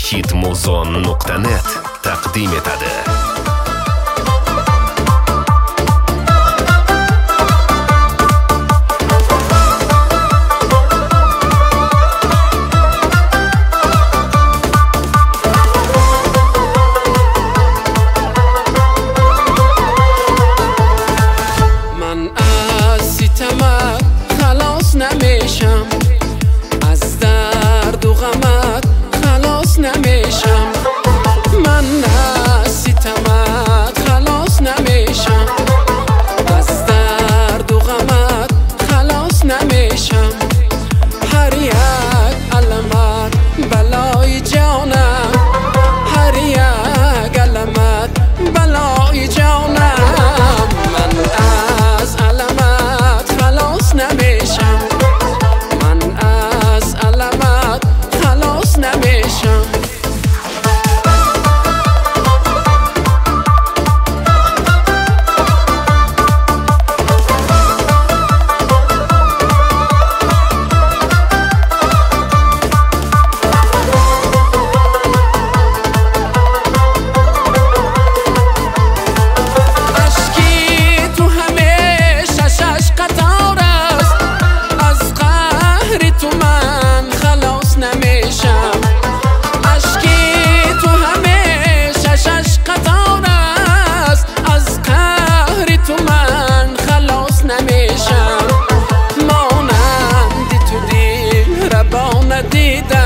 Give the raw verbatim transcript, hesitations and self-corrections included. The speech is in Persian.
خورشیدموزون نقطه نت تقدیم etadi. نمیشم از درد و غمت خلاص نمیشم من از ستمت خلاص نمیشم از درد و غمت خلاص نمیشم هر یک علمت بلای جانم هر یک علمت بلای جانم من از علمت خلاص نمیشم مانند تو دل ربا ندیدم